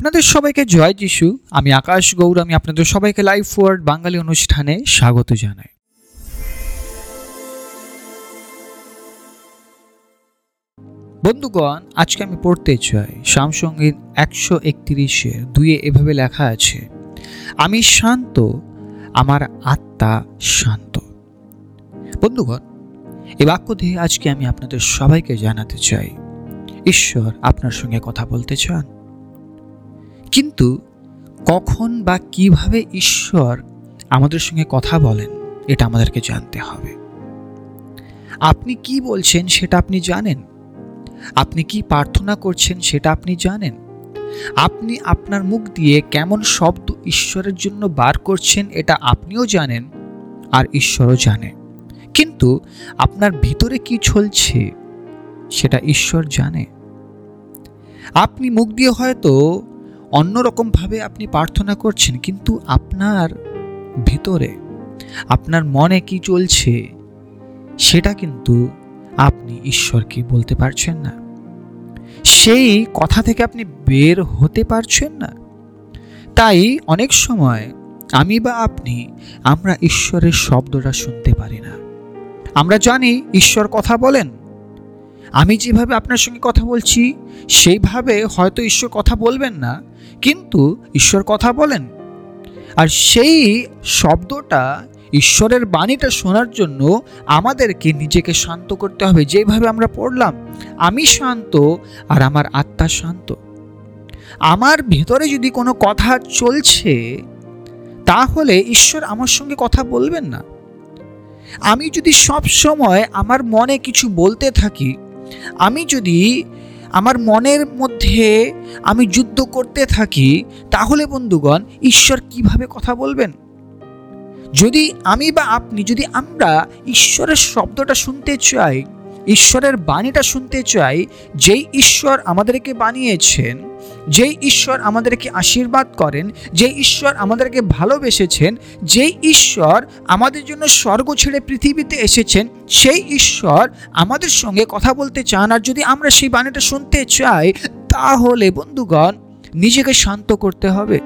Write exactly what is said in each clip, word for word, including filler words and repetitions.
আপনাদের সবাইকে জয় যিশু। আমি আকাশ গৌর। আমি আপনাদের সবাইকে লাইফ ওয়ার্ড বাঙালি অনুষ্ঠানে স্বাগত জানাই। বন্ধুগণ, আজকে আমি পড়তে চাই সামসঙ্গীত একশো একত্রিশের দুইয়ে এভাবে লেখা আছে, আমি শান্ত, আমার আত্মা শান্ত। বন্ধুগণ, এই বাক্য দিয়ে আজকে আমি আপনাদের সবাইকে জানাতে চাই, ঈশ্বর আপনার সঙ্গে কথা বলতে চান, কিন্তু কখন বা কিভাবে ঈশ্বর আমাদের সঙ্গে কথা বলেন এটা আমাদেরকে জানতে হবে। আপনি কি বলছেন সেটা আপনি জানেন, আপনি কি প্রার্থনা করছেন সেটা আপনি জানেন, আপনি আপনার মুখ দিয়ে কেমন শব্দ ঈশ্বরের জন্য বার করছেন এটা আপনিও জানেন আর ঈশ্বরও জানে, কিন্তু আপনার ভিতরে কি চলছে সেটা ঈশ্বর জানে। আপনি মুখ দিয়ে হয়তো অন্যরকমভাবে আপনি প্রার্থনা করছেন, কিন্তু আপনার ভিতরে আপনার মনে কি চলছে সেটা কিন্তু আপনি ঈশ্বরকে বলতে পারছেন না, সেই কথা থেকে আপনি বের হতে পারছেন না। তাই অনেক সময় আমি বা আপনি আমরা ঈশ্বরের শব্দটা শুনতে পারি না। আমরা জানি ঈশ্বর কথা বলেন, আমি যেভাবে আপনার সঙ্গে কথা বলছি সেইভাবে হয়তো ঈশ্বর কথা বলবেন না, কিন্তু ঈশ্বর কথা বলেন। আর সেই শব্দটা, ঈশ্বরের বাণীটা শোনার জন্য আমাদেরকে নিজেকে শান্ত করতে হবে। যেভাবে আমরা পড়লাম, আমি শান্ত আর আমার আত্মা শান্ত। আমার ভেতরে যদি কোনো কথা চলছে তাহলে ঈশ্বর আমার সঙ্গে কথা বলবেন না। আমি যদি সব সময় আমার মনে কিছু বলতে থাকি, আমি যদি আমার মনের মধ্যে আমি যুদ্ধ করতে থাকি, তাহলে বন্ধুগণ ঈশ্বর কিভাবে কথা বলবেন? যদি আমি বা আপনি যদি আমরা ঈশ্বরের শব্দটা শুনতে চাই, ঈশ্বরের বাণীটা শুনতে চাই, যেই ঈশ্বর আমাদেরকে বানিয়েছেন, যেই ঈশ্বর আমাদেরকে আশীর্বাদ করেন, যেই ঈশ্বর আমাদেরকে ভালোবেসেছেন, যেই ঈশ্বর আমাদের জন্য স্বর্গ ছেড়ে পৃথিবীতে এসেছেন, সেই ঈশ্বর আমাদের সঙ্গে কথা বলতে চান। আর যদি আমরা সেই বাণীটা শুনতে চাই, তাহলে বন্ধুগণ নিজেকে শান্ত করতে হবে।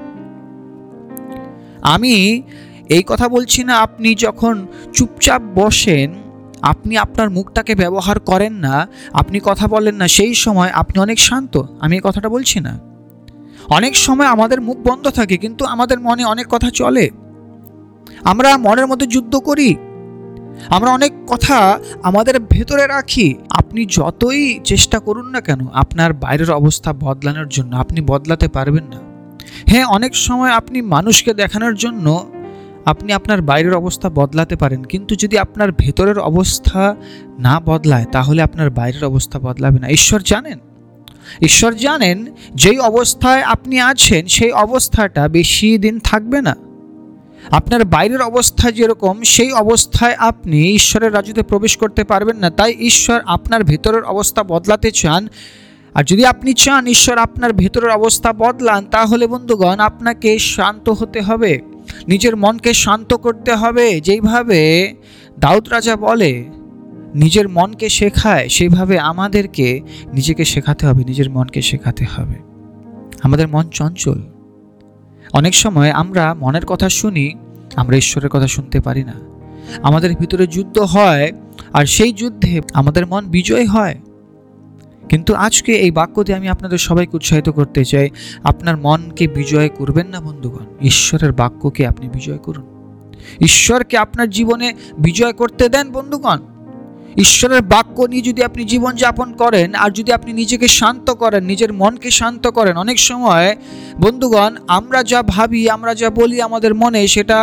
আমি এই কথা বলছি না আপনি যখন চুপচাপ বসেন, আপনি আপনার মুখটাকে ব্যবহার করেন না, আপনি কথা বলেন না, সেই সময় আপনি অনেক শান্ত, আমি এই কথাটা বলছি না। অনেক সময় আমাদের মুখ বন্ধ থাকে, কিন্তু আমাদের মনে অনেক কথা চলে, আমরা মনের মধ্যে যুদ্ধ করি, আমরা অনেক কথা আমাদের ভেতরে রাখি। আপনি যতই চেষ্টা করুন না কেন আপনার বাইরের অবস্থা বদলানোর জন্য, আপনি বদলাতে পারবেন না। হ্যাঁ, অনেক সময় আপনি মানুষকে দেখানোর জন্য আপনি আপনার বাইরের অবস্থা বদলাতে পারেন, কিন্তু যদি আপনার ভেতরের অবস্থা না বদলায় তাহলে আপনার বাইরের অবস্থা বদলাবে না। ঈশ্বর জানেন, ঈশ্বর জানেন যেই অবস্থায় আপনি আছেন সেই অবস্থাটা বেশি দিন থাকবে না। আপনার বাইরের অবস্থা যেরকম, সেই অবস্থায় আপনি ঈশ্বরের রাজ্যতে প্রবেশ করতে পারবেন না। তাই ঈশ্বর আপনার ভেতরের অবস্থা বদলাতে চান। আর যদি আপনি চান ঈশ্বর আপনার ভেতরের অবস্থা বদলান, তাহলে বন্ধুগণ আপনাকে শান্ত হতে হবে, নিজের মনকে শান্ত করতে হবে। যেইভাবে দাউদ রাজা বলে নিজের মনকে শেখায়, সেইভাবে আমাদেরকে নিজেকে শেখাতে হবে, নিজের মনকে শেখাতে হবে। আমাদের মন চঞ্চল, অনেক সময় আমরা মনের কথা শুনি, আমরা ঈশ্বরের কথা শুনতে পারি না। আমাদের ভিতরে যুদ্ধ হয়, আর সেই যুদ্ধে আমাদের মন বিজয় হয়। কিন্তু আজকে এই বাক্য দিয়ে আমি আপনাদের সবাইকে উৎসাহিত করতে চাই, আপনার মনকে বিজয় করবেন না বন্ধুগণ, ঈশ্বরের বাক্যকে আপনি বিজয় করুন। ঈশ্বরকে আপনার জীবনে বিজয় করতে দেন বন্ধুগণ। ঈশ্বরের বাক্য নিয়ে যদি আপনি জীবন যাপন করেন, আর যদি আপনি নিজেকে শান্ত করেন, নিজের মনকে শান্ত করেন, অনেক সময় বন্ধুগণ আমরা যা ভাবি, আমরা যা বলি আমাদের মনে, সেটা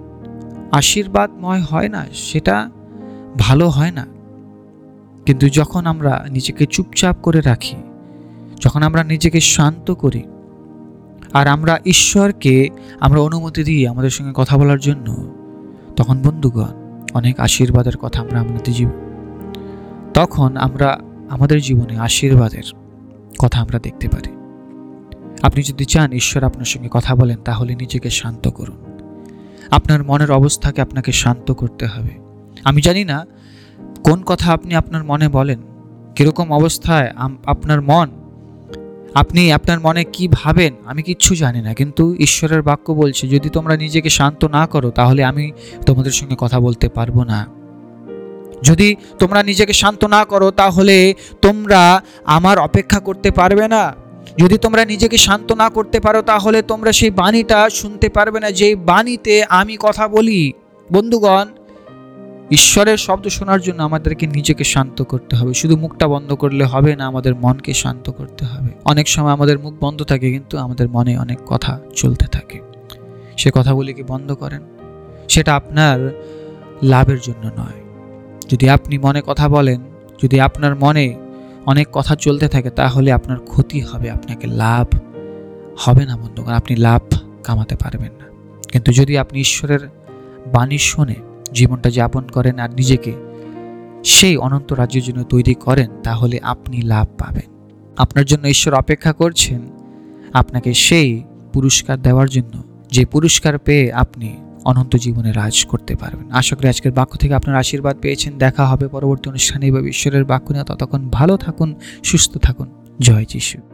আশীর্বাদময় হয় না, সেটা ভালো হয় না। কিন্তু যখন আমরা নিজেকে চুপচাপ করে রাখি, যখন আমরা নিজেকে শান্ত করি, আর আমরা ঈশ্বরকে আমরা অনুমতি দিই আমাদের সঙ্গে কথা বলার জন্য, তখন বন্ধুগণ অনেক আশীর্বাদের কথা আমরা আমাদের জীবন, তখন আমরা আমাদের জীবনে আশীর্বাদের কথা আমরা দেখতে পারি। আপনি যদি চান ঈশ্বর আপনার সঙ্গে কথা বলেন, তাহলে নিজেকে শান্ত করুন। আপনার মনের অবস্থাকে আপনাকে শান্ত করতে হবে। আমি জানি না কোন কথা আপনি আপনার মনে বলেন, কিরকম অবস্থায় আপনার মন আপনি আপনার মনে কি ভাবেন আমি কিচ্ছু জানি না, কিন্তু ঈশ্বরের বাক্য বলছে যদি তোমরা নিজেকে শান্ত না করো তাহলে আমি তোমাদের সঙ্গে কথা বলতে পারবো না। যদি তোমরা নিজেকে শান্ত না করো তাহলে তোমরা আমার অপেক্ষা করতে পারবে না। যদি তোমরা নিজেকে শান্ত না করতে পারো তাহলে তোমরা সেই বাণীটা শুনতে পারবে না, যেই বাণীতে আমি কথা বলি। বন্ধুগণ, ঈশ্বরের শব্দ শোনার জন্য আমাদেরকে নিজেকে শান্ত করতে হবে। শুধু মুখটা বন্ধ করলে হবে না, আমাদের মনকে শান্ত করতে হবে। অনেক সময় আমাদের মুখ বন্ধ থাকে কিন্তু আমাদের মনে অনেক কথা চলতে থাকে। সে কথাগুলিকে বন্ধ করেন, সেটা আপনার লাভের জন্য নয়। যদি আপনি মনে কথা বলেন, যদি আপনার মনে অনেক কথা চলতে থাকে তাহলে আপনার ক্ষতি হবে, আপনাকে লাভ হবে না বন্ধুগণ, আপনি লাভ কামাতে পারবেন না। কিন্তু যদি আপনি ঈশ্বরের বাণী শুনে জীবনটা যাপন করেন আর নিজেকে সেই অনন্ত রাজ্যের জন্য তৈরি করেন তাহলে আপনি লাভ পাবেন। আপনার জন্য ঈশ্বর অপেক্ষা করছেন আপনাকে সেই পুরস্কার দেওয়ার জন্য, যে পুরস্কার পেয়ে আপনি অনন্ত জীবনে রাজ করতে পারবেন। আশা করি আজকের বাক্য থেকে আপনার আশীর্বাদ পেয়েছেন। দেখা হবে পরবর্তী অনুষ্ঠানে বা ঈশ্বরের বাক্য নিয়ে। ততক্ষণ ভালো থাকুন, সুস্থ থাকুন। জয় যিশু।